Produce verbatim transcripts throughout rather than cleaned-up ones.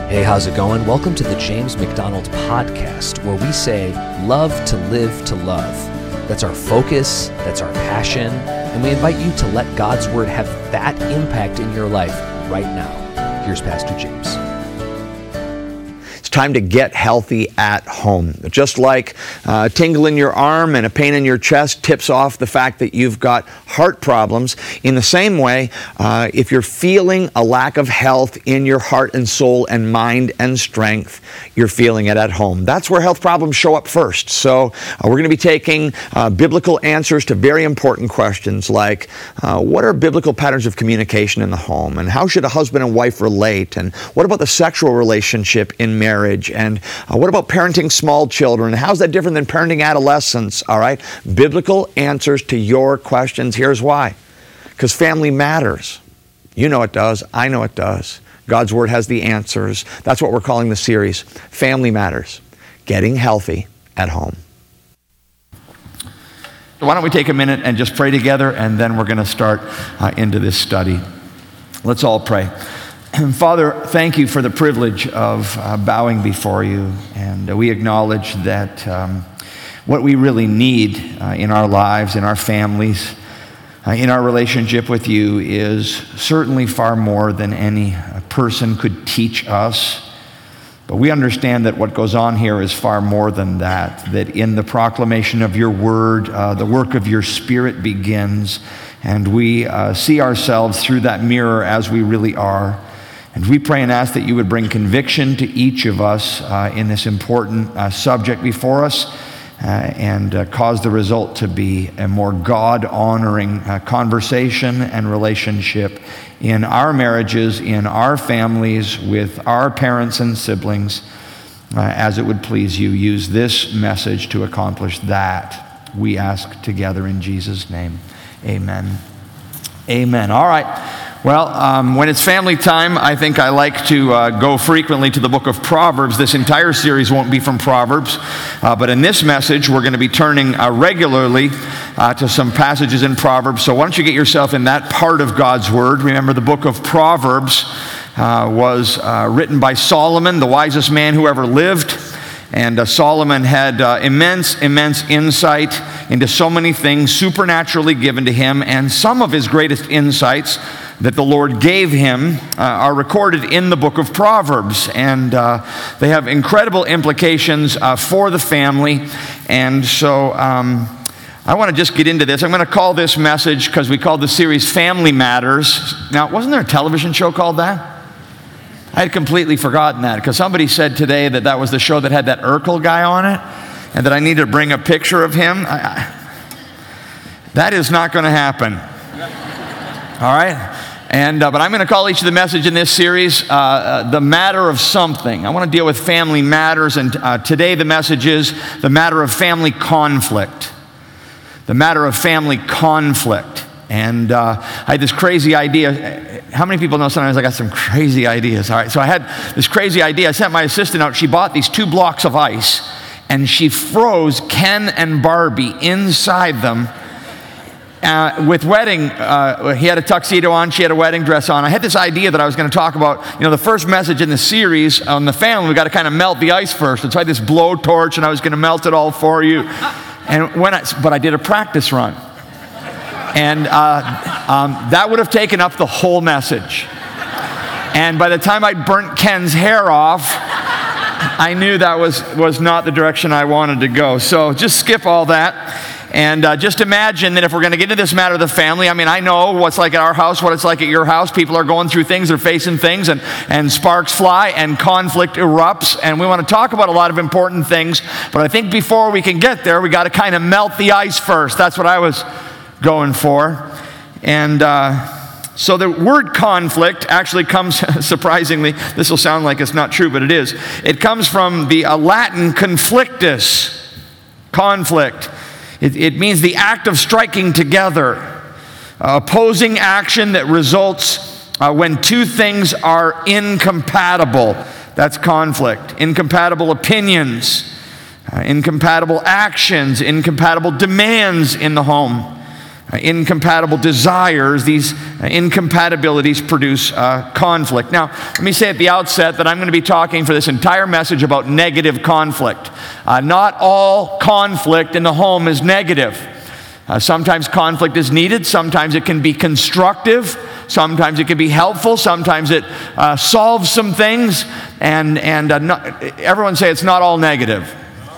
Hey, how's it going? Welcome to the James McDonald Podcast, where we say, love to live to love. That's our focus, that's our passion, and we invite you to let God's Word have that impact in your life right now. Here's Pastor James. It's time to get healthy at home. Just like uh, a tingle in your arm and a pain in your chest tips off the fact that you've got heart problems, in the same way, uh, if you're feeling a lack of health in your heart and soul and mind and strength, you're feeling it at home. That's where health problems show up first. So uh, we're going to be taking uh, biblical answers to very important questions like, uh, what are biblical patterns of communication in the home? And how should a husband and wife relate? And what about the sexual relationship in marriage? And uh, what about parenting small children? How's that different than parenting adolescents? All right, biblical answers to your questions. Here's why. Because family matters. You know it does. I know it does. God's Word has the answers. That's what we're calling the series, Family Matters, Getting Healthy at Home. So why don't we take a minute and just pray together, and then we're going to start uh, into this study. Let's all pray. Father, thank you for the privilege of uh, bowing before you, and uh, we acknowledge that um, what we really need uh, in our lives, in our families, uh, in our relationship with you is certainly far more than any person could teach us. But we understand that what goes on here is far more than that, that in the proclamation of your word, uh, the work of your Spirit begins, and we uh, see ourselves through that mirror as we really are. And we pray and ask that you would bring conviction to each of us uh, in this important uh, subject before us uh, and uh, cause the result to be a more God-honoring uh, conversation and relationship in our marriages, in our families, with our parents and siblings, uh, as it would please you. Use this message to accomplish that. We ask together in Jesus' name. Amen. Amen. All right. Well, um, when it's family time, I think I like to uh, go frequently to the book of Proverbs. This entire series won't be from Proverbs, uh, but in this message, we're going to be turning uh, regularly uh, to some passages in Proverbs. So why don't you get yourself in that part of God's Word. Remember, the book of Proverbs uh, was uh, written by Solomon, the wisest man who ever lived. And uh, Solomon had uh, immense, immense insight into so many things supernaturally given to him, and some of his greatest insights that the Lord gave him uh, are recorded in the book of Proverbs, and uh, they have incredible implications uh, for the family. And so um, I want to just get into this. I'm going to call this message, because we called the series Family Matters. Now, wasn't there a television show called that? I had completely forgotten that, because somebody said today that that was the show that had that Urkel guy on it, and that I need to bring a picture of him. I, I, that is not going to happen. All right? And uh, but I'm going to call each of the message in this series uh, uh, the matter of something. I want to deal with family matters, and uh, today the message is the matter of family conflict. The matter of family conflict. And uh, I had this crazy idea. How many people know sometimes I got some crazy ideas? All right, so I had this crazy idea. I sent my assistant out. She bought these two blocks of ice, and she froze Ken and Barbie inside them. Uh, with wedding, uh, he had a tuxedo on, she had a wedding dress on. I had this idea that I was going to talk about, you know, the first message in the series on the family, we got to kind of melt the ice first. And so I had this blowtorch, and I was going to melt it all for you. And when I, but I did a practice run. And uh, um, that would have taken up the whole message. And by the time I'd burnt Ken's hair off, I knew that was, was not the direction I wanted to go. So just skip all that. And uh, just imagine that if we're going to get into this matter of the family, I mean, I know what's like at our house, what it's like at your house. People are going through things, they're facing things, and, and sparks fly, and conflict erupts. And we want to talk about a lot of important things. But I think before we can get there, we got to kind of melt the ice first. That's what I was going for. And uh, so the word conflict actually comes, surprisingly, this will sound like it's not true, but it is. It comes from the uh, Latin conflictus, conflict. It, it means the act of striking together, uh, opposing action that results uh, when two things are incompatible. That's conflict. Incompatible opinions, uh, incompatible actions, incompatible demands in the home. Uh, incompatible desires, these uh, incompatibilities produce uh, conflict. Now, let me say at the outset that I'm going to be talking for this entire message about negative conflict. Uh, not all conflict in the home is negative. Uh, sometimes conflict is needed, sometimes it can be constructive, sometimes it can be helpful, sometimes it uh, solves some things, and, and uh, not, everyone say it's not all negative.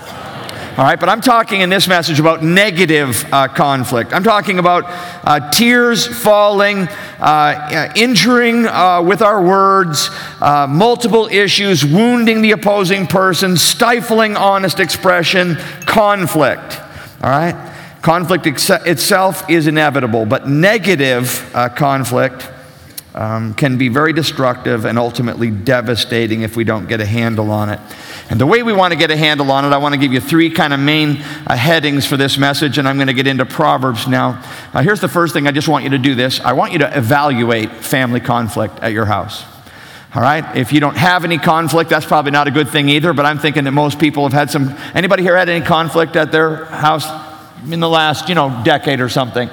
All right, but I'm talking in this message about negative uh, conflict. I'm talking about uh, tears falling, uh, injuring uh, with our words, uh, multiple issues, wounding the opposing person, stifling honest expression, conflict. All right? Conflict ex- itself is inevitable, but negative uh, conflict um, can be very destructive and ultimately devastating if we don't get a handle on it. And the way we want to get a handle on it, I want to give you three kind of main uh, headings for this message, and I'm going to get into Proverbs now. Uh, here's the first thing. I just want you to do this. I want you to evaluate family conflict at your house. All right? If you don't have any conflict, that's probably not a good thing either, but I'm thinking that most people have had some. Anybody here had any conflict at their house in the last, you know, decade or something?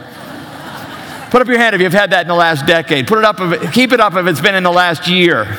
Put up your hand if you've had that in the last decade. Put it up, if, keep it up if it's been in the last year.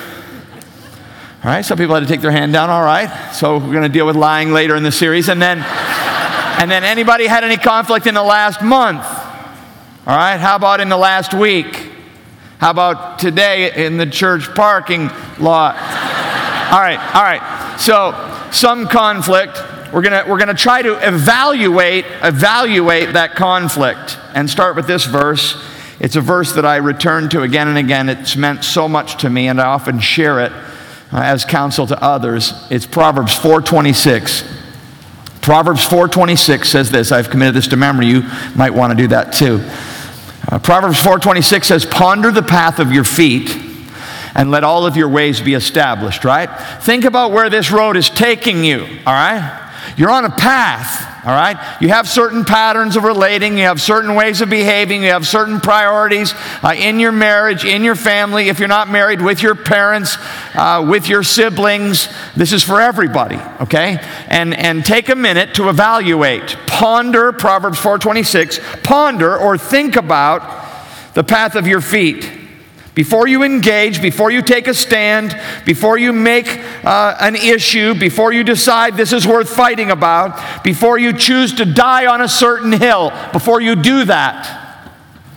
All right, some people had to take their hand down. All right, so we're going to deal with lying later in the series. And then, and then anybody had any conflict in the last month? All right, how about in the last week? How about today in the church parking lot? All right, all right. So some conflict. We're gonna we're gonna try to evaluate evaluate that conflict and start with this verse. It's a verse that I return to again and again. It's meant so much to me, and I often share it uh, as counsel to others. It's Proverbs four twenty-six. Proverbs four twenty-six says this. I've committed this to memory. You might want to do that too. Uh, Proverbs four twenty-six says, "Ponder the path of your feet, and let all of your ways be established," right? Think about where this road is taking you, all right? You're on a path, all right? You have certain patterns of relating. You have certain ways of behaving. You have certain priorities uh, in your marriage, in your family. If you're not married, with your parents, uh, with your siblings. This is for everybody, okay? And, and take a minute to evaluate. Ponder, Proverbs four twenty-six, ponder or think about the path of your feet. Before you engage, before you take a stand, before you make uh, an issue, before you decide this is worth fighting about, before you choose to die on a certain hill, before you do that,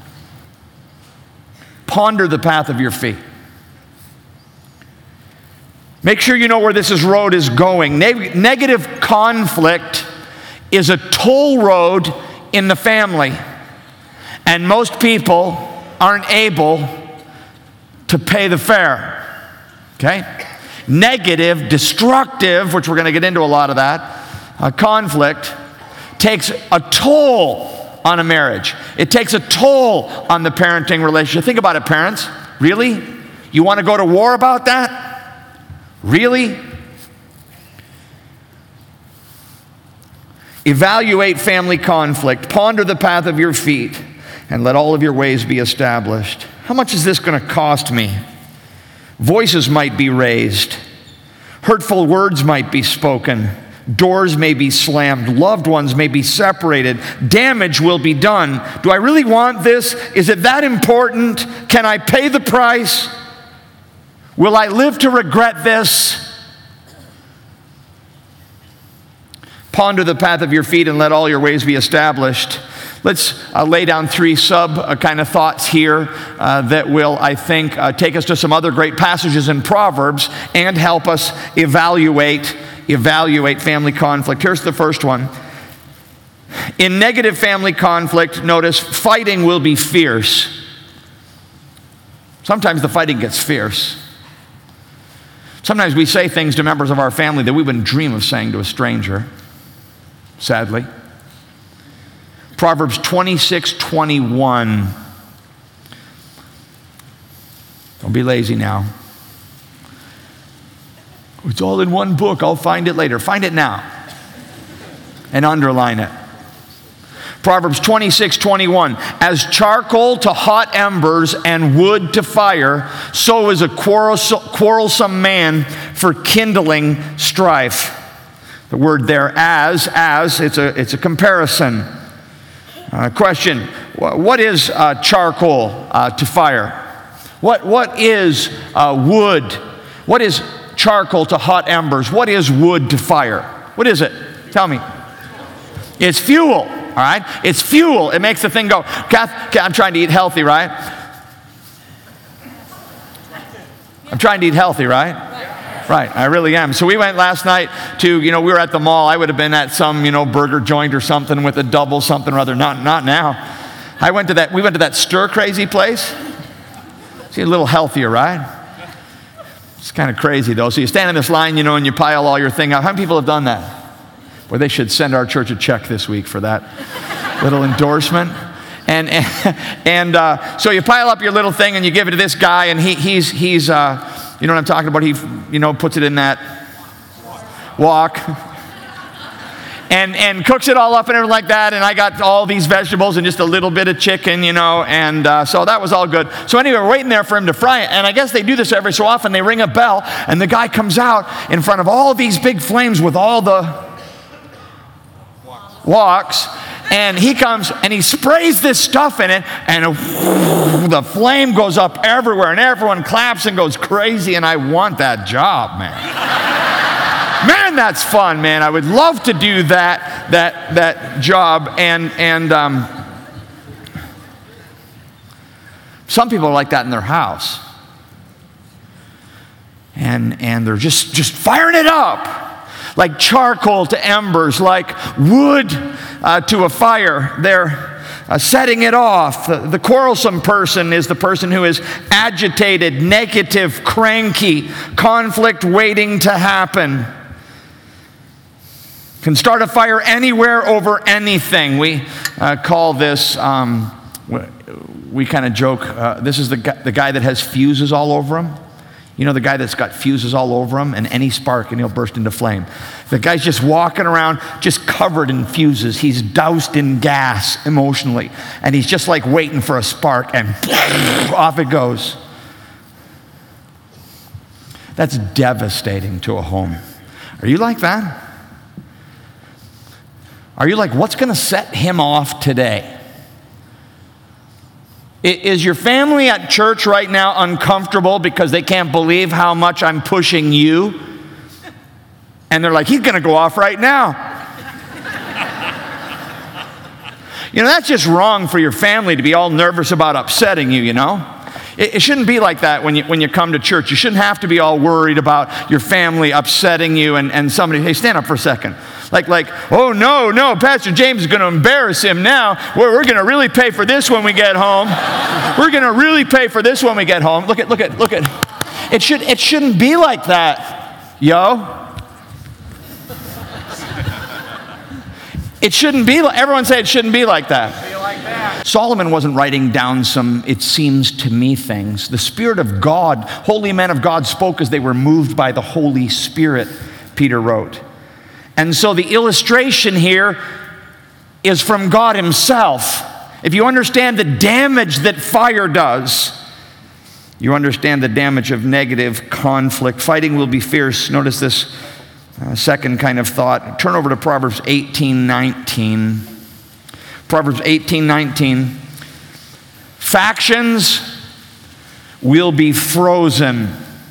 ponder the path of your feet. Make sure you know where this is road is going. Neg- negative conflict is a toll road in the family, and most people aren't able to pay the fare, okay? Negative, destructive, which we're going to get into a lot of that, uh, conflict takes a toll on a marriage. It takes a toll on the parenting relationship. Think about it, parents. Really? You want to go to war about that? Really? Evaluate family conflict. Ponder the path of your feet, and let all of your ways be established. How much is this going to cost me? Voices might be raised. Hurtful words might be spoken. Doors may be slammed. Loved ones may be separated. Damage will be done. Do I really want this? Is it that important? Can I pay the price? Will I live to regret this? Ponder the path of your feet and let all your ways be established. Let's uh, lay down three sub uh, kind of thoughts here uh, that will, I think, uh, take us to some other great passages in Proverbs and help us evaluate, evaluate family conflict. Here's the first one. In negative family conflict, notice, fighting will be fierce. Sometimes the fighting gets fierce. Sometimes we say things to members of our family that we wouldn't dream of saying to a stranger, sadly. Proverbs twenty-six twenty-one. Don't be lazy now. It's all in one book. I'll find it later. Find it now and underline it. Proverbs twenty-six twenty-one. As charcoal to hot embers and wood to fire, so is a quarrelsome man for kindling strife. The word there, as, as, it's a, it's a comparison. Uh, question, what is uh, charcoal uh, to fire? What, what is uh, wood? What is charcoal to hot embers? What is wood to fire? What is it? Tell me. It's fuel, all right? It's fuel. It makes the thing go. Kath, I'm trying to eat healthy, right? I'm trying to eat healthy, right? Right, I really am. So we went last night to, you know, we were at the mall. I would have been at some, you know, burger joint or something with a double something or other. Not, not now. I went to that, we went to that Stir Crazy place. See, a little healthier, right? It's kind of crazy, though. So you stand in this line, you know, and you pile all your thing out. How many people have done that? Well, they should send our church a check this week for that little endorsement. And and, and uh, so you pile up your little thing and you give it to this guy, and he he's he's uh, you know what I'm talking about? He you know puts it in that wok. And, and cooks it all up and everything like that, and I got all these vegetables and just a little bit of chicken, you know, and uh, so that was all good. So anyway, we're waiting there for him to fry it, and I guess they do this every so often. They ring a bell, and the guy comes out in front of all these big flames with all the woks, and he comes and he sprays this stuff in it, and uh, the flame goes up everywhere, and everyone claps and goes crazy, and I want that job, man. Man, that's fun, man. I would love to do that that that job. And and um, some people are like that in their house, and and they're just just firing it up, like charcoal to embers, like wood uh, to a fire. They're uh, setting it off. The, the quarrelsome person is the person who is agitated, negative, cranky, conflict waiting to happen. Can start a fire anywhere over anything. We uh, call this, um, we, we kind of joke, uh, this is the guy, the guy that has fuses all over him. You know, the guy that's got fuses all over him, and any spark and he'll burst into flame. The guy's just walking around just covered in fuses. He's doused in gas emotionally, and he's just like waiting for a spark, and off it goes. That's devastating to a home. Are you like that? Are you like, what's going to set him off today? Is your family at church right now uncomfortable because they can't believe how much I'm pushing you? And they're like, he's going to go off right now. You know, that's just wrong for your family to be all nervous about upsetting you, you know? It, it shouldn't be like that when you, when you come to church. You shouldn't have to be all worried about your family upsetting you and, and somebody, hey, stand up for a second. Like, like, oh, no, no, Pastor James is going to embarrass him now. We're, we're going to really pay for this when we get home. We're going to really pay for this when we get home. Look at, look at, look at. It, should, it shouldn't be like that, yo. It shouldn't be like, everyone say it shouldn't be like that. Be like that. Solomon wasn't writing down some, it seems to me, things. The Spirit of God, holy men of God spoke as they were moved by the Holy Spirit, Peter wrote. And so the illustration here is from God himself. If you understand the damage that fire does, you understand the damage of negative conflict. Fighting will be fierce. Notice this uh, second kind of thought. Turn over to Proverbs eighteen nineteen. Proverbs eighteen nineteen. Factions will be frozen.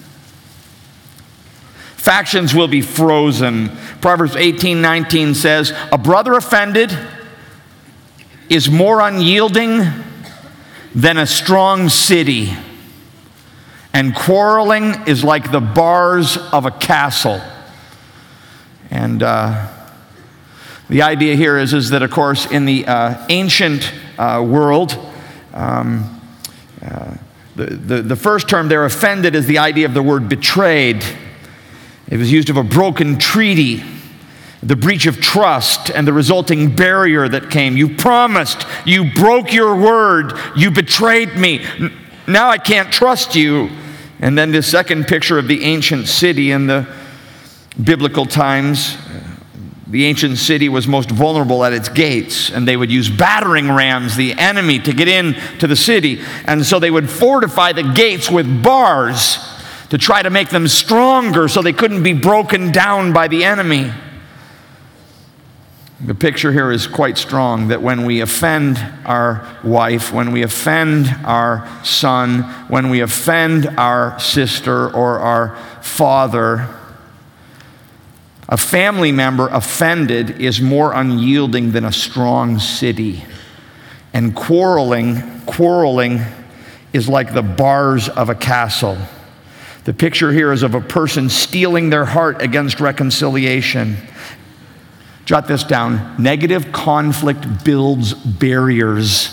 Factions will be frozen. Proverbs eighteen nineteen says, a brother offended is more unyielding than a strong city, and quarreling is like the bars of a castle. And uh, the idea here is, is that, of course, in the uh, ancient uh, world, um, uh, the, the, the first term there, offended, is the idea of the word betrayed. It was used of a broken treaty, the breach of trust, and the resulting barrier that came. You promised, you broke your word, you betrayed me. Now I can't trust you. And then the second picture of the ancient city in the biblical times. The ancient city was most vulnerable at its gates, and they would use battering rams, the enemy, to get in to the city. And so they would fortify the gates with bars to try to make them stronger so they couldn't be broken down by the enemy. The picture here is quite strong that when we offend our wife, when we offend our son, when we offend our sister or our father, a family member offended is more unyielding than a strong city. And quarreling, quarreling is like the bars of a castle. The picture here is of a person steeling their heart against reconciliation. Jot this down. Negative conflict builds barriers.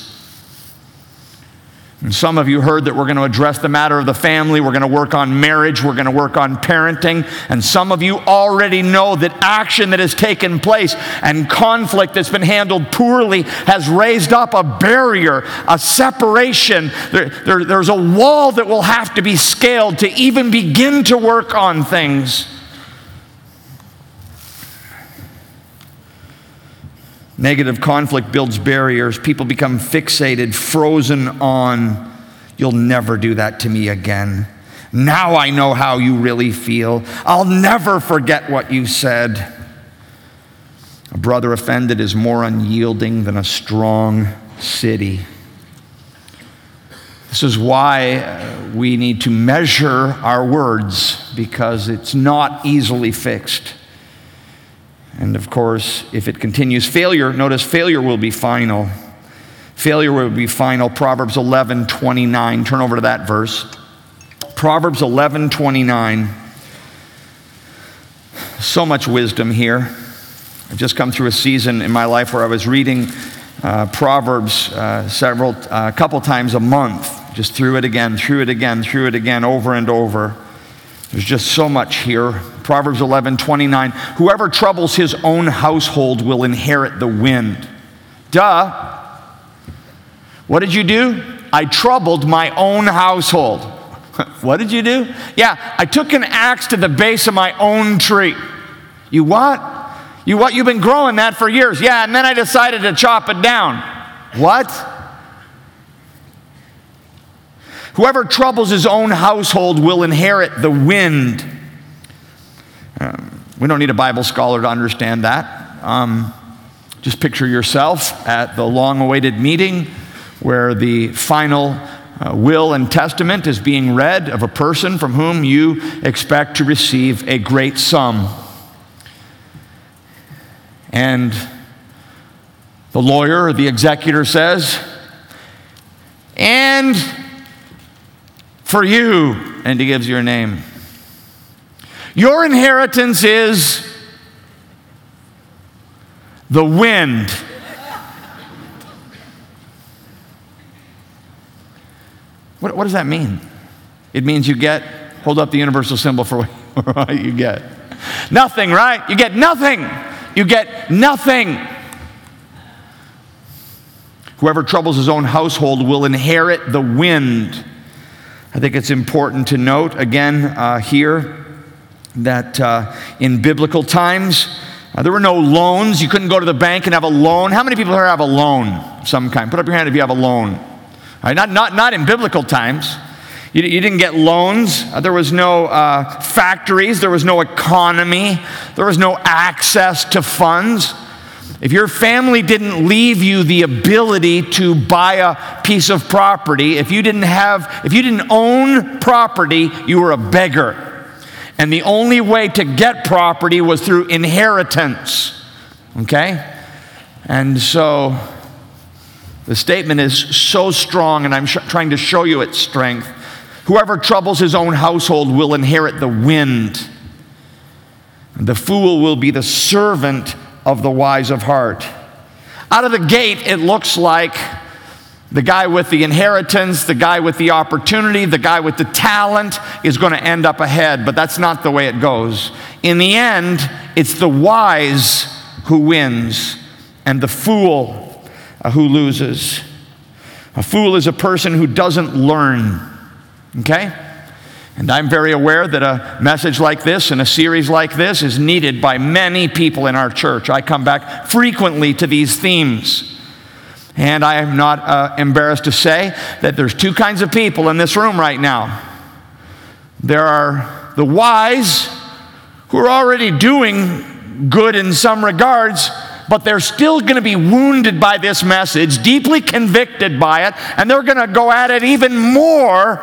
And some of you heard that we're going to address the matter of the family. We're going to work on marriage. We're going to work on parenting. And some of you already know that action that has taken place and conflict that's been handled poorly has raised up a barrier, a separation. There, there, there's a wall that will have to be scaled to even begin to work on things. Negative conflict builds barriers. People become fixated, frozen on, you'll never do that to me again. Now I know how you really feel. I'll never forget what you said. A brother offended is more unyielding than a strong city. This is why we need to measure our words, because it's not easily fixed. And of course, if it continues, failure, notice failure will be final. Failure will be final. Proverbs eleven twenty-nine. Turn over to that verse. Proverbs eleven twenty-nine. So much wisdom here. I've just come through a season in my life where I was reading uh, Proverbs uh, several, a uh, couple times a month. Just through it again, through it again, through it again, over and over. There's just so much here. Proverbs eleven twenty-nine. Whoever troubles his own household will inherit the wind. Duh. What did you do? I troubled my own household. What did you do? Yeah, I took an axe to the base of my own tree. You what? You what? You've been growing that for years. Yeah, and then I decided to chop it down. What? Whoever troubles his own household will inherit the wind. Um, we don't need a Bible scholar to understand that. Um, just picture yourself at the long-awaited meeting where the final uh, will and testament is being read of a person from whom you expect to receive a great sum. And the lawyer or the executor says, and for you, and he gives your name. Your inheritance is the wind. What, what does that mean? It means you get, hold up the universal symbol for what you get. Nothing, right? You get nothing. You get nothing. Whoever troubles his own household will inherit the wind. I think it's important to note again uh, here that uh, in biblical times, uh, there were no loans. You couldn't go to the bank and have a loan. How many people here have a loan of some kind? Put up your hand if you have a loan. All right, not, not, not in biblical times. You, you didn't get loans. Uh, there was no uh, factories. There was no economy. There was no access to funds. If your family didn't leave you the ability to buy a piece of property, if you didn't have, if you didn't own property, you were a beggar. And the only way to get property was through inheritance. Okay? And so the statement is so strong, and I'm sh- trying to show you its strength. Whoever troubles his own household will inherit the wind. The fool will be the servant of the wise of heart. Out of the gate, it looks like the guy with the inheritance, the guy with the opportunity, the guy with the talent is going to end up ahead, but that's not the way it goes. In the end, it's the wise who wins and the fool uh, who loses. A fool is a person who doesn't learn, okay? And I'm very aware that a message like this and a series like this is needed by many people in our church. I come back frequently to these themes. And I am not uh, embarrassed to say that there's two kinds of people in this room right now. There are the wise who are already doing good in some regards, but they're still going to be wounded by this message, deeply convicted by it, and they're going to go at it even more.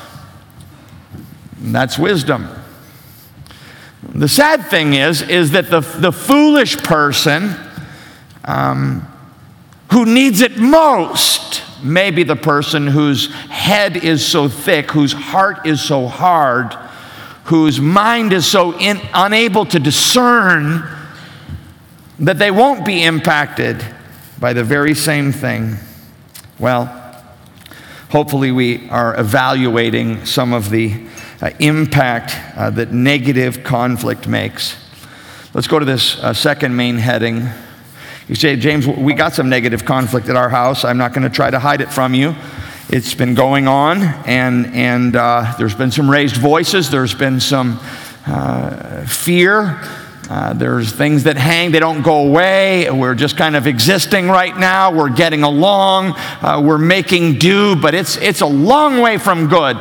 And that's wisdom. The sad thing is, is that the, the foolish person um, who needs it most may be the person whose head is so thick, whose heart is so hard, whose mind is so in, unable to discern that they won't be impacted by the very same thing. Well, hopefully we are evaluating some of the uh, impact uh, that negative conflict makes. Let's go to this uh, second main heading. You say, James, we got some negative conflict at our house. I'm not going to try to hide it from you. It's been going on, and, and uh, there's been some raised voices. There's been some uh, fear. Uh, there's things that hang, they don't go away. We're just kind of existing right now. We're getting along. Uh, we're making do, but it's, it's a long way from good.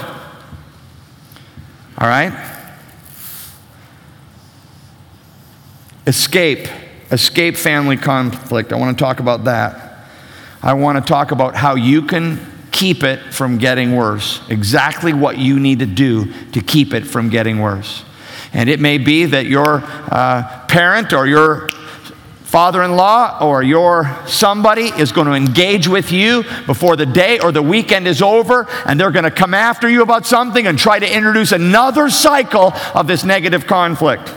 All right? Escape. Escape family conflict. I want to talk about that. I want to talk about how you can keep it from getting worse. Exactly what you need to do to keep it from getting worse. And it may be that your uh, parent or your father-in-law or your somebody is going to engage with you before the day or the weekend is over, and they're going to come after you about something and try to introduce another cycle of this negative conflict.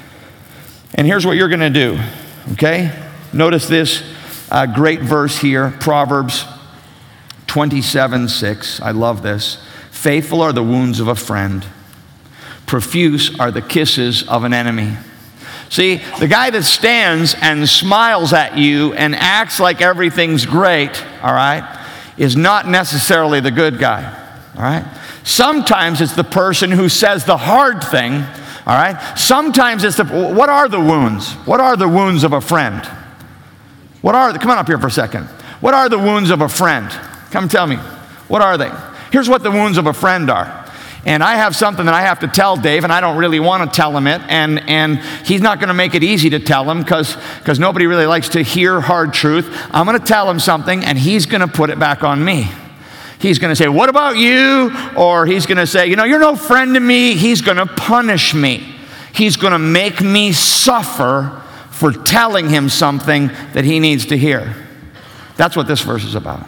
And here's what you're going to do, okay? Notice this uh, great verse here, Proverbs twenty-seven six. I love this. Faithful are the wounds of a friend. Profuse are the kisses of an enemy. See, the guy that stands and smiles at you and acts like everything's great, all right, is not necessarily the good guy, all right? Sometimes it's the person who says the hard thing, all right? Sometimes it's the, what are the wounds? What are the wounds of a friend? What are the, come on up here for a second. What are the wounds of a friend? Come tell me. What are they? Here's what the wounds of a friend are. And I have something that I have to tell Dave, and I don't really want to tell him it, and, and he's not going to make it easy to tell him because because nobody really likes to hear hard truth. I'm going to tell him something, and he's going to put it back on me. He's going to say, what about you? Or he's going to say, you know, you're no friend to me. He's going to punish me. He's going to make me suffer for telling him something that he needs to hear. That's what this verse is about.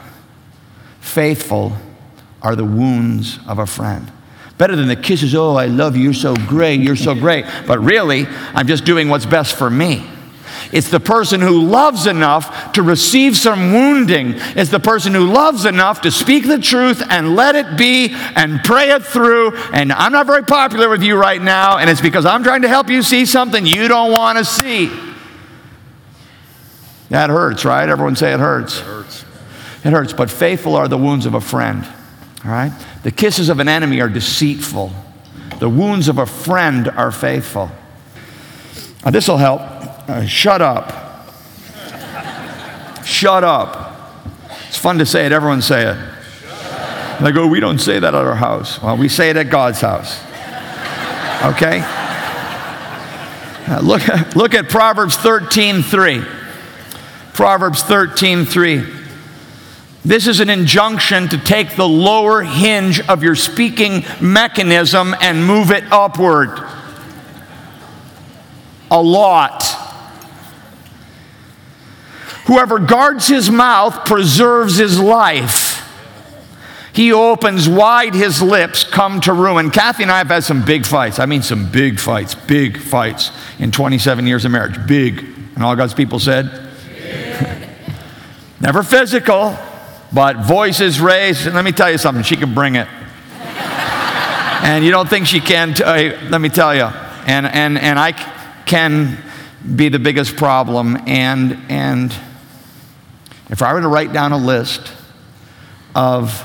Faithful are the wounds of a friend. Better than the kisses, oh, I love you, you're so great, you're so great. But really, I'm just doing what's best for me. It's the person who loves enough to receive some wounding. It's the person who loves enough to speak the truth and let it be and pray it through. And I'm not very popular with you right now, and it's because I'm trying to help you see something you don't want to see. That hurts, right? Everyone say it hurts. It hurts. It hurts, but faithful are the wounds of a friend. All right? The kisses of an enemy are deceitful. The wounds of a friend are faithful. Now, this will help. Uh, shut up. Shut up. It's fun to say it. Everyone say it. And I go, we don't say that at our house. Well, we say it at God's house. Okay? Uh, look, look at Proverbs thirteen three. Proverbs thirteen three. This is an injunction to take the lower hinge of your speaking mechanism and move it upward. A lot. Whoever guards his mouth preserves his life. He who opens wide his lips come to ruin. Kathy and I have had some big fights. I mean some big fights, big fights in twenty-seven years of marriage. Big. And all God's people said? Never physical. But voices raised, and let me tell you something, she can bring it. And you don't think she can, t- uh, let me tell you. And, and, and I c- can be the biggest problem. And, and if I were to write down a list of,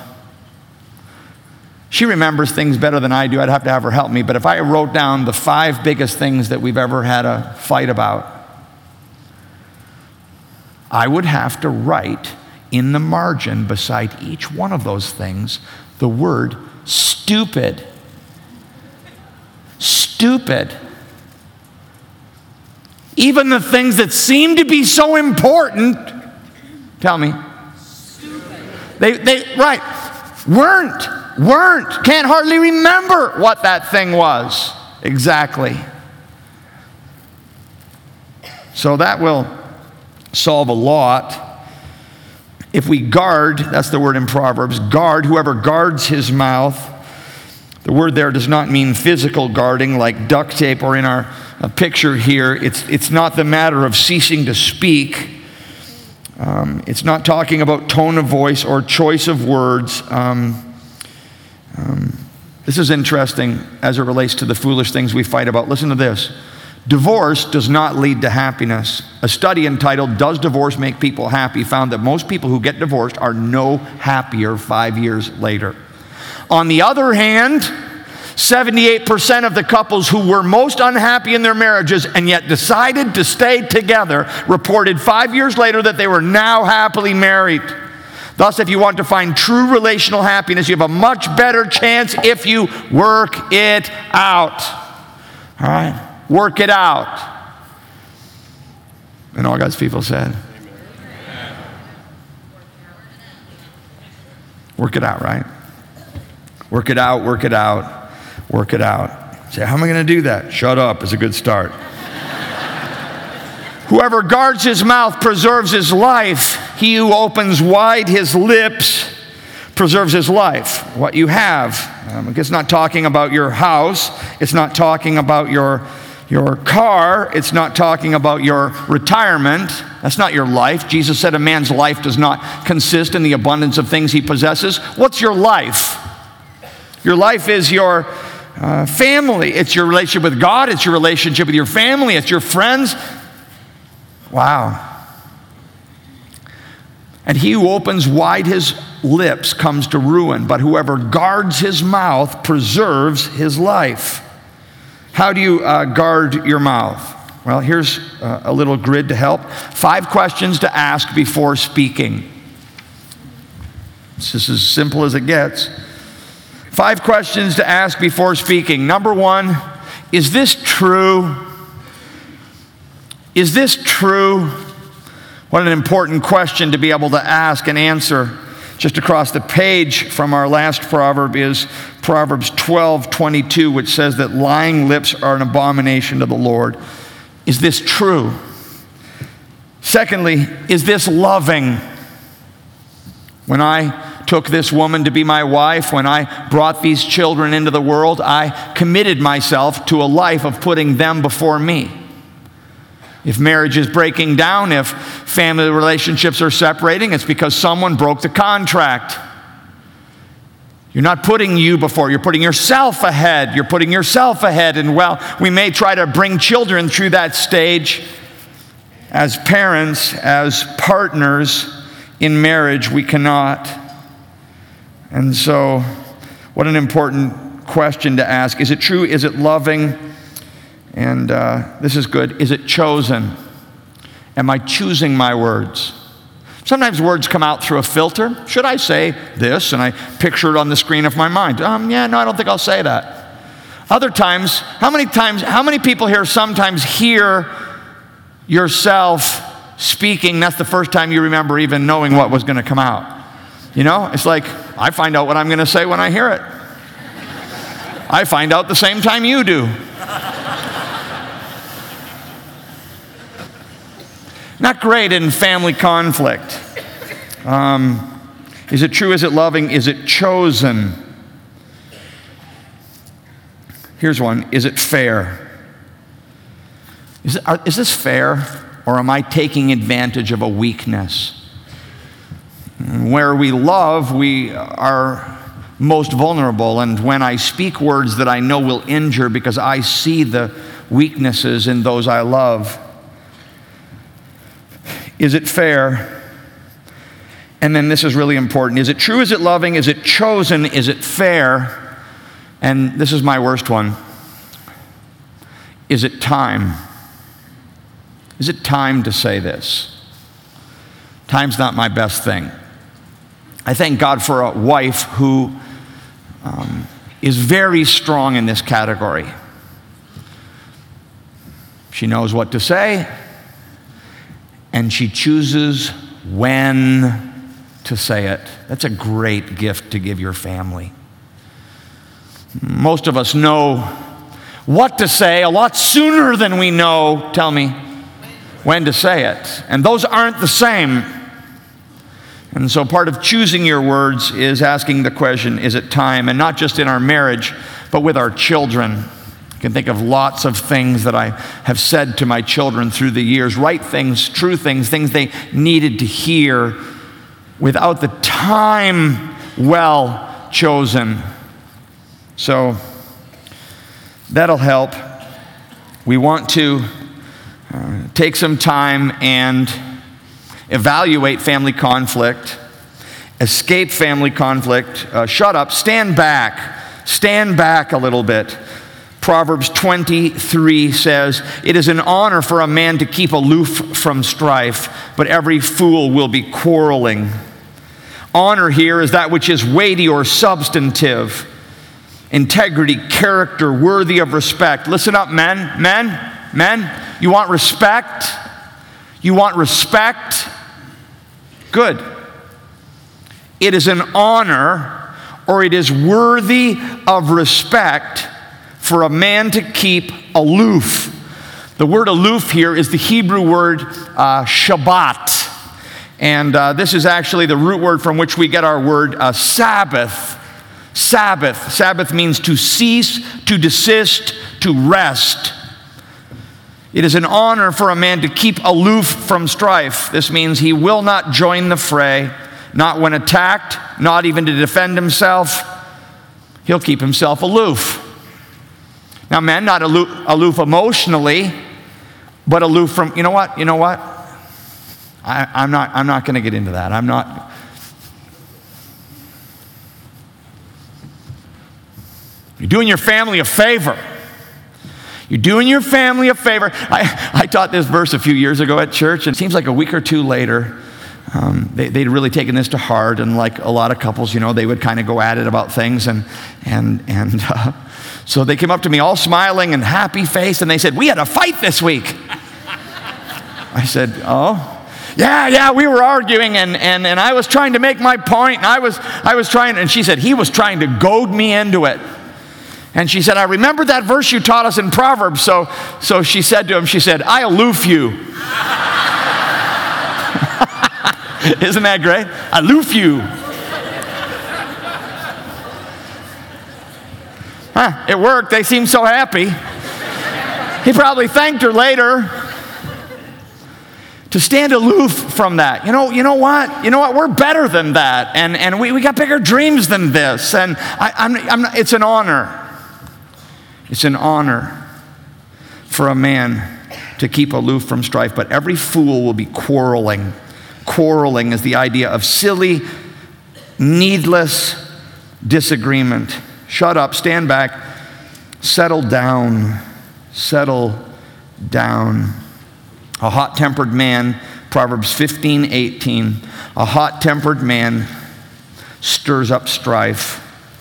she remembers things better than I do, I'd have to have her help me. But if I wrote down the five biggest things that we've ever had a fight about, I would have to write in the margin beside each one of those things the word stupid. Stupid. Even the things that seem to be so important, tell me, they, they, right, weren't, weren't, can't hardly remember what that thing was exactly. So that will solve a lot. If we guard, that's the word in Proverbs, guard, whoever guards his mouth. The word there does not mean physical guarding like duct tape or in our uh, picture here. It's, it's not the matter of ceasing to speak. Um, it's not talking about tone of voice or choice of words. Um, um, this is interesting as it relates to the foolish things we fight about. Listen to this. Divorce does not lead to happiness. A study entitled, "Does Divorce Make People Happy?" found that most people who get divorced are no happier five years later. On the other hand, seventy-eight percent of the couples who were most unhappy in their marriages and yet decided to stay together reported five years later that they were now happily married. Thus, if you want to find true relational happiness, you have a much better chance if you work it out. All right? Work it out. And all God's people said, amen. Work it out, right? Work it out, work it out, work it out. Say, how am I going to do that? Shut up is a good start. Whoever guards his mouth preserves his life. He who opens wide his lips preserves his life. What you have. Um, it's not talking about your house. It's not talking about your Your car, it's not talking about your retirement. That's not your life. Jesus said a man's life does not consist in the abundance of things he possesses. What's your life? Your life is your uh, family. It's your relationship with God. It's your relationship with your family. It's your friends. Wow. And he who opens wide his lips comes to ruin, but whoever guards his mouth preserves his life. How do you uh, guard your mouth? Well, here's uh, a little grid to help. Five questions to ask before speaking. This is as simple as it gets. Five questions to ask before speaking. Number one, is this true? Is this true? What an important question to be able to ask and answer. Just across the page from our last proverb is Proverbs twelve twenty-two, which says that lying lips are an abomination to the Lord. Is this true? Secondly, is this loving? When I took this woman to be my wife, when I brought these children into the world, I committed myself to a life of putting them before me. If marriage is breaking down, if family relationships are separating, it's because someone broke the contract. You're not putting you before, you're putting yourself ahead. You're putting yourself ahead. And well, we may try to bring children through that stage. As parents, as partners in marriage, we cannot. And so, what an important question to ask. Is it true? Is it loving? And uh, this is good. Is it chosen? Am I choosing my words? Sometimes words come out through a filter. Should I say this? And I picture it on the screen of my mind. Um, yeah, no, I don't think I'll say that. Other times, how many times, how many people here sometimes hear yourself speaking? That's the first time you remember even knowing what was going to come out. You know, it's like, I find out what I'm going to say when I hear it. I find out the same time you do. Not great in family conflict. Um, is it true? Is it loving? Is it chosen? Here's one. Is it fair? Is, it, are, is this fair, or am I taking advantage of a weakness? Where we love, we are most vulnerable, and when I speak words that I know will injure because I see the weaknesses in those I love. Is it fair? And then this is really important. Is it true? Is it loving? Is it chosen? Is it fair? And this is my worst one. Is it time? Is it time to say this? Time's not my best thing. I thank God for a wife who um, is very strong in this category. She knows what to say, and she chooses when to say it. That's a great gift to give your family. Most of us know what to say a lot sooner than we know, tell me, when to say it. And those aren't the same. And so part of choosing your words is asking the question, is it time? And not just in our marriage, but with our children. I can think of lots of things that I have said to my children through the years, right things, true things, things they needed to hear without the time well chosen. So that'll help. We want to uh, take some time and evaluate family conflict, escape family conflict, uh, shut up, stand back, stand back a little bit. Proverbs twenty-three says, "It is an honor for a man to keep aloof from strife, but every fool will be quarreling." Honor here is that which is weighty or substantive. Integrity, character, worthy of respect. Listen up, men, men, men. You want respect? You want respect? Good. It is an honor, or it is worthy of respect for a man to keep aloof. The word aloof here is the Hebrew word uh, Shabbat. And uh, this is actually the root word from which we get our word uh, Sabbath. Sabbath. Sabbath means to cease, to desist, to rest. It is an honor for a man to keep aloof from strife. This means he will not join the fray, not when attacked, not even to defend himself. He'll keep himself aloof. Now, men, not aloof, aloof emotionally, but aloof from, you know what, you know what? I, I'm not, I'm not going to get into that. I'm not. You're doing your family a favor. You're doing your family a favor. I, I taught this verse a few years ago at church, and it seems like a week or two later, um, they, they'd really taken this to heart, and like a lot of couples, you know, they would kind of go at it about things, and and and uh, so they came up to me all smiling and happy face, and they said, "We had a fight this week." I said, "Oh, yeah, yeah, we were arguing, and and and I was trying to make my point, and I was I was trying," and she said, "He was trying to goad me into it." And she said, "I remember that verse you taught us in Proverbs." So, so she said to him, she said, "I aloof you." Isn't that great? I aloof you. Huh, it worked. They seemed so happy. He probably thanked her later. To stand aloof from that. You know, you know what? You know what? We're better than that. And, and we, we got bigger dreams than this. And I, I'm, I'm not, it's an honor. It's an honor for a man to keep aloof from strife, but every fool will be quarreling. Quarreling is the idea of silly, needless disagreement. Shut up, stand back, settle down, settle down. A hot-tempered man, Proverbs fifteen eighteen, a hot-tempered man stirs up strife.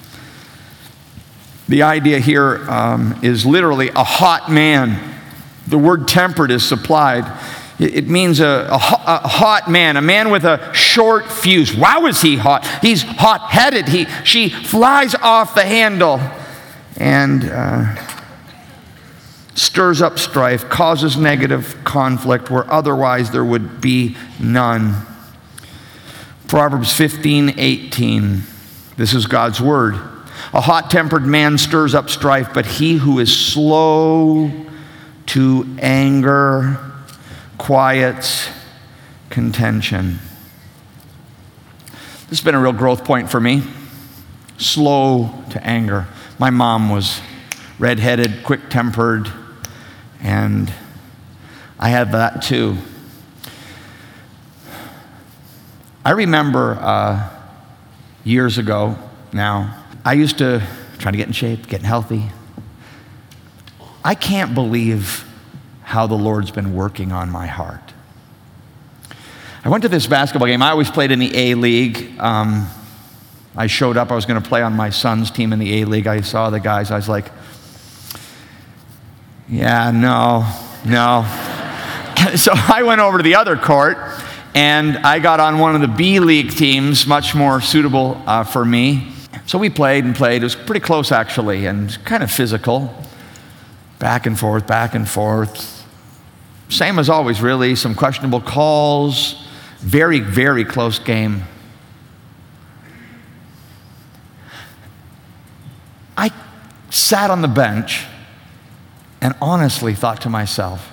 The idea here um, is literally a hot man. The word tempered is supplied. It, it means a, a, a hot man, a man with a short fuse. Wow, is he hot? He's hot-headed. He, she flies off the handle and uh, stirs up strife, causes negative conflict where otherwise there would be none. Proverbs fifteen eighteen. This is God's word. A hot-tempered man stirs up strife, but he who is slow to anger quiets contention. This has been a real growth point for me. Slow to anger. My mom was red-headed, quick-tempered, and I had that too. I remember uh, years ago now, I used to try to get in shape, getting healthy. I can't believe how the Lord's been working on my heart. I went to this basketball game. I always played in the A-League. Um, I showed up. I was going to play on my son's team in the A-League. I saw the guys. I was like, yeah, no. no. So I went over to the other court, and I got on one of the B League teams, much more suitable uh, for me. So we played and played. It was pretty close, actually, and kind of physical. Back and forth, back and forth. Same as always, really. Some questionable calls. Very, very close game. I sat on the bench and honestly thought to myself,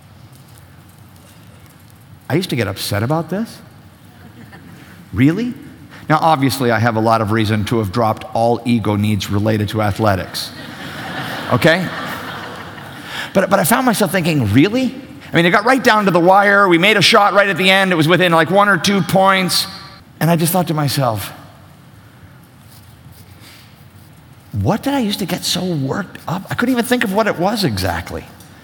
I used to get upset about this? Really? Now, obviously, I have a lot of reason to have dropped all ego needs related to athletics. Okay? But, but I found myself thinking, really? I mean, it got right down to the wire. We made a shot right at the end. It was within like one or two points. And I just thought to myself, what did I used to get so worked up? I couldn't even think of what it was exactly.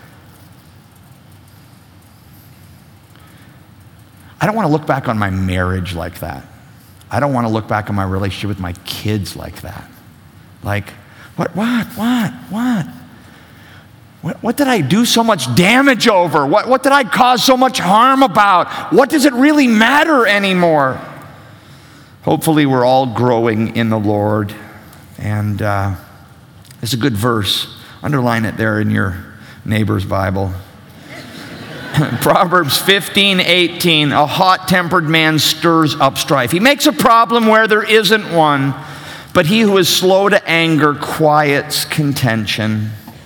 I don't want to look back on my marriage like that. I don't want to look back on my relationship with my kids like that. Like, what, what, what, what? What, what did I do so much damage over? What, what did I cause so much harm about? What does it really matter anymore? Hopefully we're all growing in the Lord. And uh, it's a good verse. Underline it there in your neighbor's Bible. Proverbs fifteen eighteen, a hot-tempered man stirs up strife. He makes a problem where there isn't one, but he who is slow to anger quiets contention.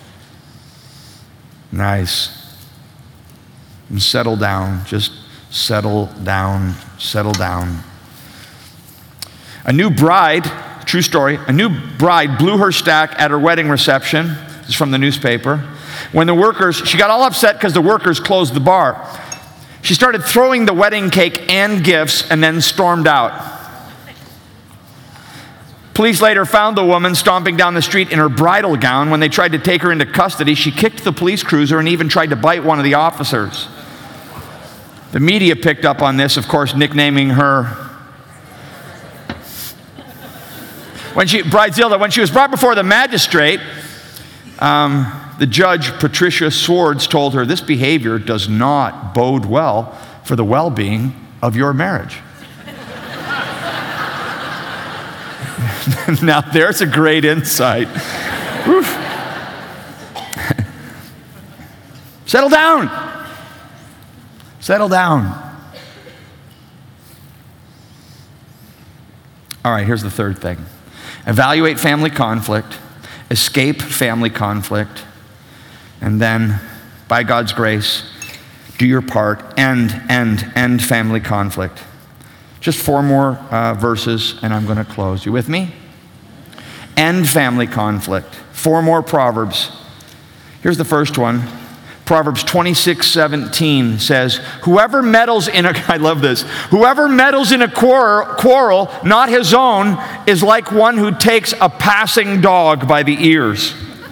Nice. And settle down. Just settle down. Settle down. A new bride, true story, a new bride blew her stack at her wedding reception. This is from the newspaper. When the workers, she got all upset because the workers closed the bar. She started throwing the wedding cake and gifts and then stormed out. Police later found the woman stomping down the street in her bridal gown. When they tried to take her into custody, she kicked the police cruiser and even tried to bite one of the officers. The media picked up on this, of course, nicknaming her. When she, Bridezilda, when she was brought before the magistrate, um, the judge, Patricia Swords, told her, this behavior does not bode well for the well-being of your marriage. Now, there's a great insight. Settle down. Settle down. All right, here's the third thing. Evaluate family conflict, escape family conflict, and then, by God's grace, do your part, end, end, end family conflict. Just four more uh, verses, and I'm going to close. You with me? End family conflict. Four more Proverbs. Here's the first one. Proverbs twenty-six seventeen says, whoever meddles in a, I love this, whoever meddles in a quarrel, quarrel, not his own, is like one who takes a passing dog by the ears.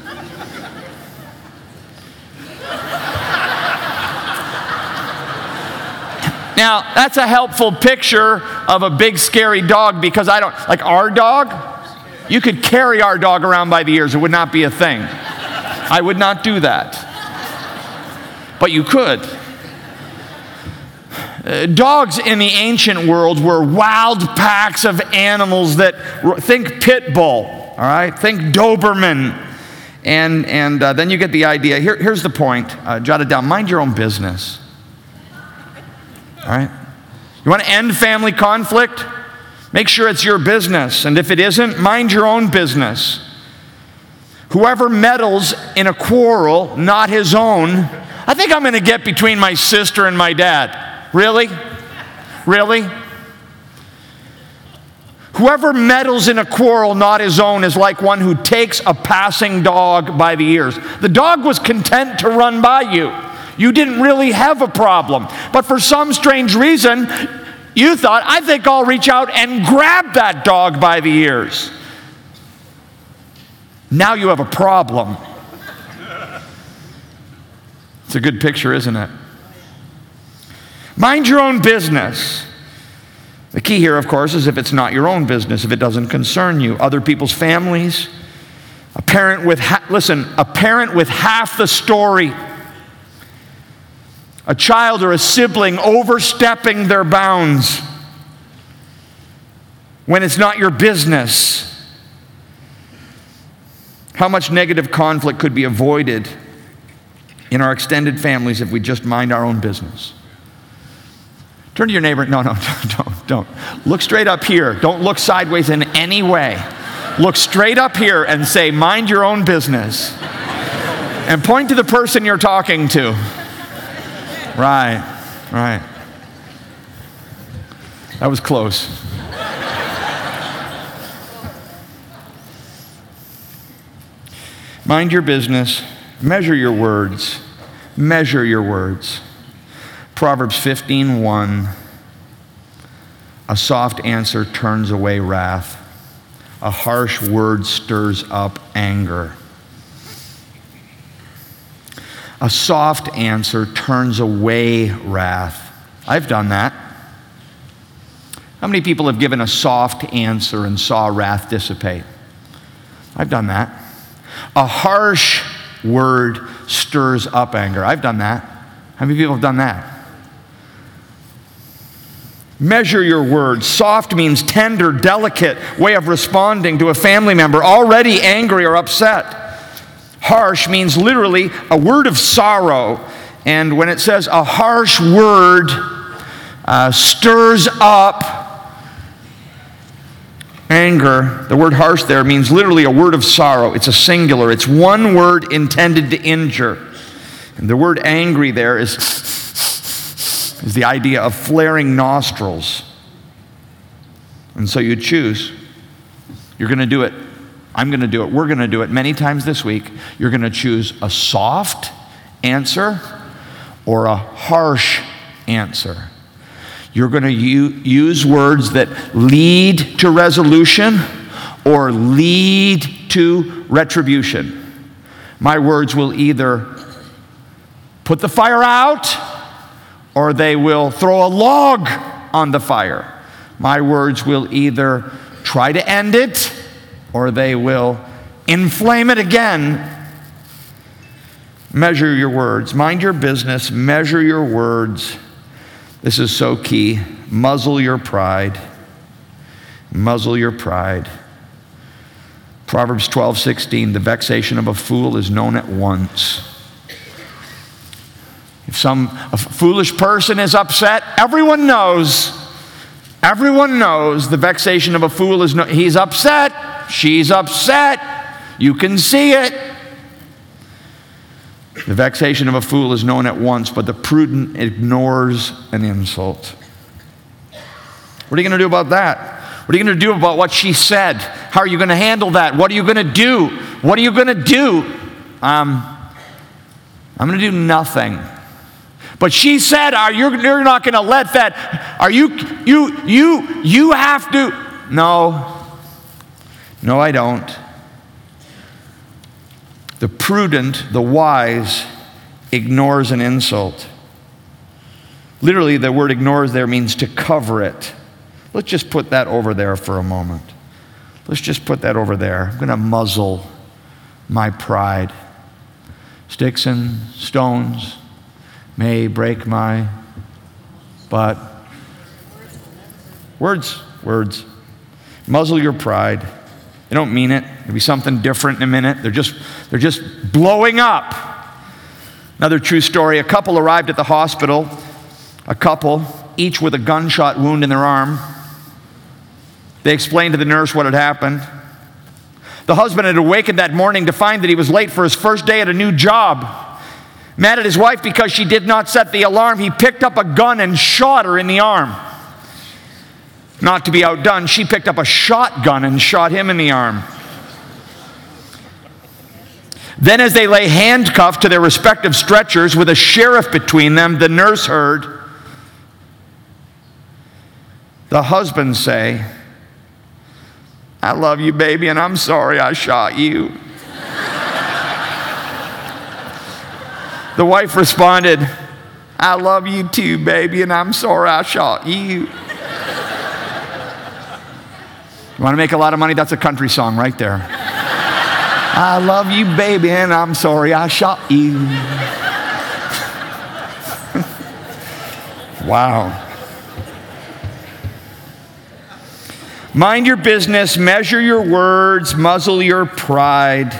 Now, that's a helpful picture of a big scary dog, because I don't, like our dog, you could carry our dog around by the ears. It would not be a thing. I would not do that. But you could. Uh, dogs in the ancient world were wild packs of animals that, think pit bull, all right? Think Doberman. And, and uh, then you get the idea. Here, here's the point. Uh, jot it down. Mind your own business. All right? You want to end family conflict? Make sure it's your business. And if it isn't, mind your own business. Whoever meddles in a quarrel, not his own. I think I'm going to get between my sister and my dad. Really? Really? Whoever meddles in a quarrel, not his own, is like one who takes a passing dog by the ears. The dog was content to run by you. You didn't really have a problem. But for some strange reason, you thought, I think I'll reach out and grab that dog by the ears. Now you have a problem. It's a good picture, isn't it? Mind your own business. The key here, of course, is if it's not your own business, if it doesn't concern you. Other people's families. A parent with, ha- listen, a parent with half the story A child or a sibling overstepping their bounds when it's not your business. How much negative conflict could be avoided in our extended families if we just mind our own business? Turn to your neighbor. No, no, don't, don't. Look straight up here. Don't look sideways in any way. Look straight up here and say, mind your own business. And point to the person you're talking to. Right, right. That was close. Mind your business. Measure your words. Measure your words. Proverbs fifteen one. A soft answer turns away wrath. A harsh word stirs up anger. A soft answer turns away wrath. I've done that. How many people have given a soft answer and saw wrath dissipate? I've done that. A harsh word stirs up anger. I've done that. How many people have done that? Measure your words. Soft means tender, delicate way of responding to a family member already angry or upset. Harsh means literally a word of sorrow. And when it says a harsh word uh, stirs up anger, the word harsh there means literally a word of sorrow. It's a singular. It's one word intended to injure. And the word angry there is, is the idea of flaring nostrils. And so you choose. You're going to do it. I'm going to do it. We're going to do it many times this week. You're going to choose a soft answer or a harsh answer. You're going to u- use words that lead to resolution or lead to retribution. My words will either put the fire out or they will throw a log on the fire. My words will either try to end it or they will inflame it again. Measure your words. Mind your business. Measure your words. This is so key. Muzzle your pride. Muzzle your pride. Proverbs twelve sixteen, the vexation of a fool is known at once. If some a foolish person is upset, everyone knows. Everyone knows the vexation of a fool is no, he's upset. She's upset. You can see it. The vexation of a fool is known at once, but the prudent ignores an insult. What are you going to do about that? What are you going to do about what she said? How are you going to handle that? What are you going to do? What are you going to do? Um, I'm going to do nothing. But she said, "Are you? You're not going to let that? Are you? You? You? You have to." No. No, I don't. The prudent, the wise, ignores an insult. Literally, the word ignores there means to cover it. Let's just put that over there for a moment. Let's just put that over there. I'm going to muzzle my pride. Sticks and stones may break my butt. Words, words. Muzzle your pride. They don't mean it. It'll be something different in a minute. They're just, they're just blowing up. Another true story. A couple arrived at the hospital. A couple, each with a gunshot wound in their arm. They explained to the nurse what had happened. The husband had awakened that morning to find that he was late for his first day at a new job. Mad at his wife because she did not set the alarm, he picked up a gun and shot her in the arm. Not to be outdone, she picked up a shotgun and shot him in the arm. Then as they lay handcuffed to their respective stretchers with a sheriff between them, the nurse heard the husband say, "I love you, baby, and I'm sorry I shot you." The wife responded, "I love you too, baby, and I'm sorry I shot you." You want to make a lot of money? That's a country song right there. "I love you, baby, and I'm sorry I shot you." Wow. Mind your business, measure your words, muzzle your pride.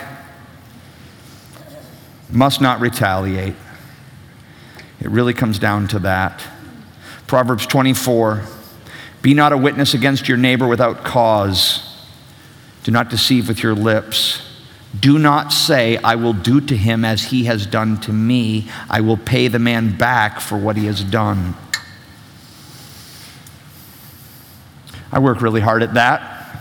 Must not retaliate. It really comes down to that. Proverbs twenty-four, be not a witness against your neighbor without cause. Do not deceive with your lips. Do not say, I will do to him as he has done to me. I will pay the man back for what he has done. I work really hard at that.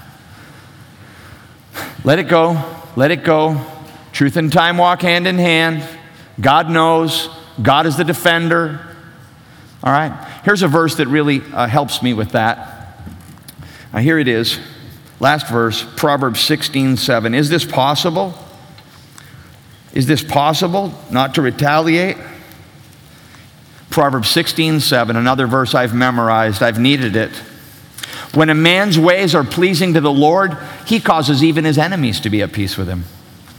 Let it go. Let it go. Truth and time walk hand in hand. God knows. God is the defender. All right. Here's a verse that really uh, helps me with that. Uh, here it is. Last verse, Proverbs sixteen seven. Is this possible? Is this possible not to retaliate? Proverbs sixteen seven, another verse I've memorized. I've needed it. When a man's ways are pleasing to the Lord, he causes even his enemies to be at peace with him.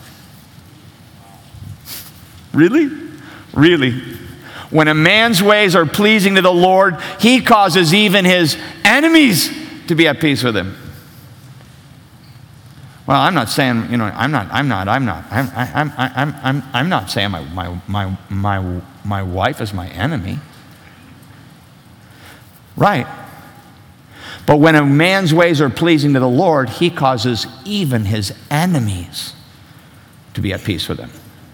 Really? Really? When a man's ways are pleasing to the Lord, he causes even his enemies to be at peace with him. Well, I'm not saying, you know, I'm not, I'm not, I'm not, I'm, I'm, I'm, I'm, I'm not saying my, my, my, my, my wife is my enemy. Right. But when a man's ways are pleasing to the Lord, he causes even his enemies to be at peace with him.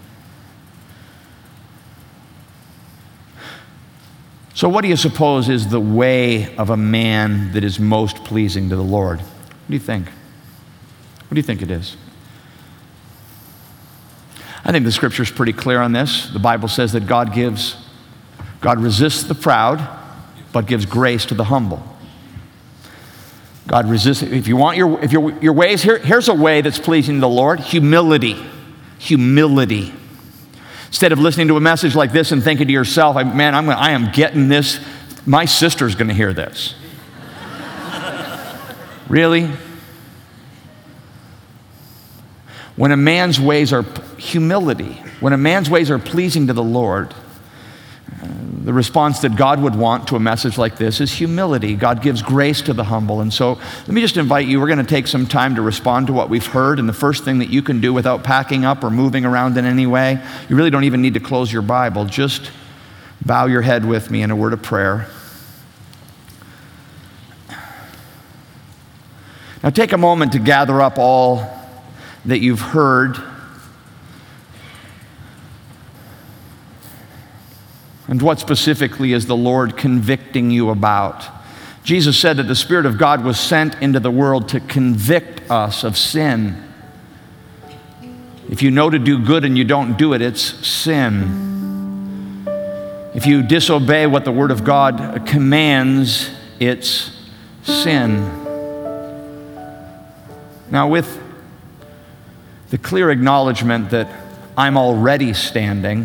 So what do you suppose is the way of a man that is most pleasing to the Lord? What do you think? What do you think it is? I think the scripture is pretty clear on this. The Bible says that God gives, God resists the proud, but gives grace to the humble. God resists, if you want your, if your, your ways, here, here's a way that's pleasing to the Lord. Humility. Humility. Instead of listening to a message like this and thinking to yourself, man, I'm, I am getting this. My sister's going to hear this. Really? When a man's ways are humility, when a man's ways are pleasing to the Lord, uh, the response that God would want to a message like this is humility. God gives grace to the humble. And so let me just invite you, we're going to take some time to respond to what we've heard. And the first thing that you can do without packing up or moving around in any way, you really don't even need to close your Bible. Just bow your head with me in a word of prayer. Now take a moment to gather up all that you've heard and what specifically is the Lord convicting you about. Jesus said that the Spirit of God was sent into the world to convict us of sin. If you know to do good and you don't do it, it's sin. If you disobey what the Word of God commands, it's sin. Now, with the clear acknowledgement that I'm already standing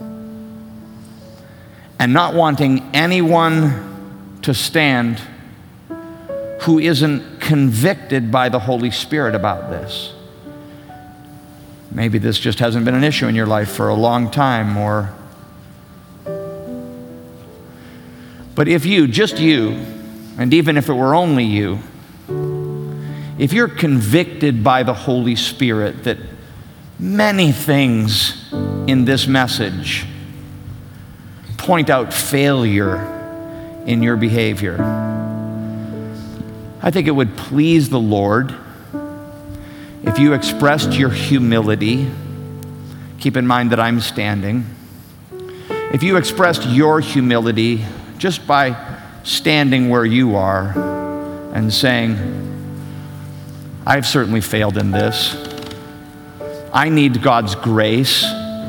and not wanting anyone to stand who isn't convicted by the Holy Spirit about this. Maybe this just hasn't been an issue in your life for a long time, or but if you, just you, and even if it were only you, if you're convicted by the Holy Spirit that many things in this message point out failure in your behavior, I think it would please the Lord if you expressed your humility. Keep in mind that I'm standing. If you expressed your humility just by standing where you are and saying, I've certainly failed in this. I need God's grace.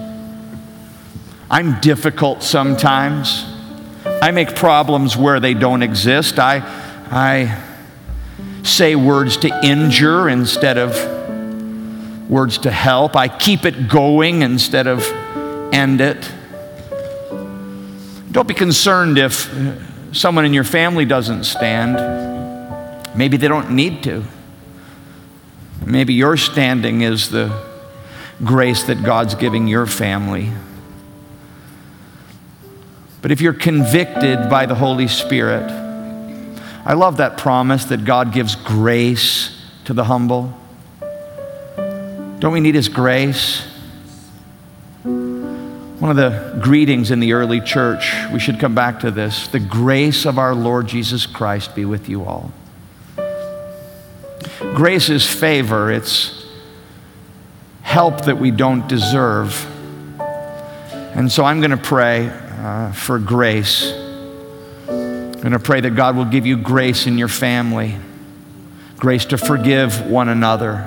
I'm difficult sometimes. I make problems where they don't exist. I, I say words to injure instead of words to help. I keep it going instead of end it. Don't be concerned if someone in your family doesn't stand. Maybe they don't need to. Maybe your standing is the grace that God's giving your family. But if you're convicted by the Holy Spirit, I love that promise that God gives grace to the humble. Don't we need His grace? One of the greetings in the early church, we should come back to this. The grace of our Lord Jesus Christ be with you all. Grace is favor. It's help that we don't deserve. And so I'm going to pray uh, for grace. I'm going to pray that God will give you grace in your family, grace to forgive one another,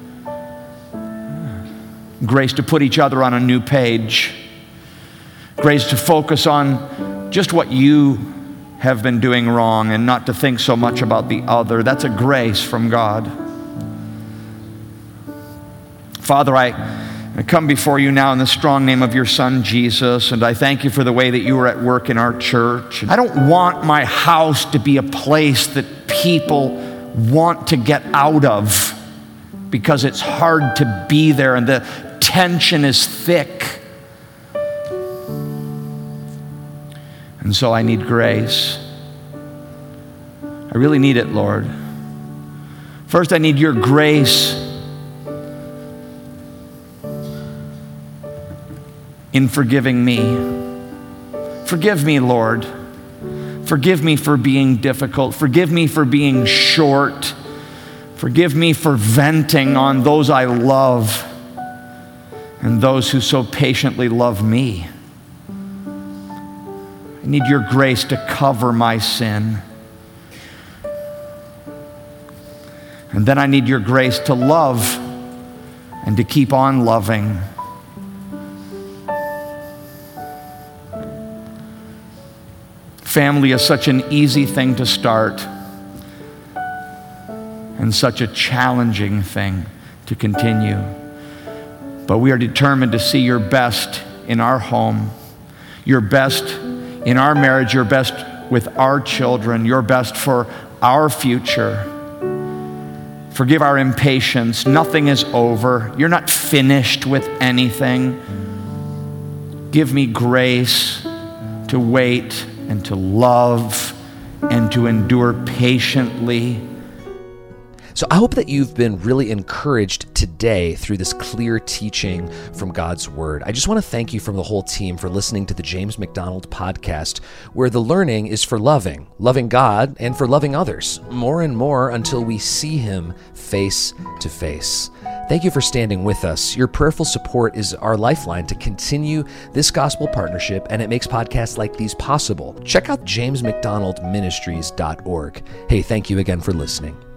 grace to put each other on a new page, grace to focus on just what you have been doing wrong and not to think so much about the other. That's a grace from God. Father, I, I come before you now in the strong name of your Son, Jesus, and I thank you for the way that you are at work in our church. I don't want my house to be a place that people want to get out of because it's hard to be there and the tension is thick. And so I need grace. I really need it, Lord. First, I need your grace in forgiving me. Forgive me, Lord. Forgive me for being difficult. Forgive me for being short. Forgive me for venting on those I love and those who so patiently love me. I need your grace to cover my sin. And then I need your grace to love and to keep on loving. Family is such an easy thing to start and such a challenging thing to continue. But we are determined to see your best in our home, your best in our marriage, your best with our children, your best for our future. Forgive our impatience. Nothing is over. You're not finished with anything. Give me grace to wait and to love and to endure patiently. So I hope that you've been really encouraged today through this clear teaching from God's Word. I just want to thank you from the whole team for listening to the James MacDonald podcast, where the learning is for loving, loving God and for loving others, more and more until we see Him face to face. Thank you for standing with us. Your prayerful support is our lifeline to continue this gospel partnership, and it makes podcasts like these possible. Check out james mcdonald ministries dot org. Hey, thank you again for listening.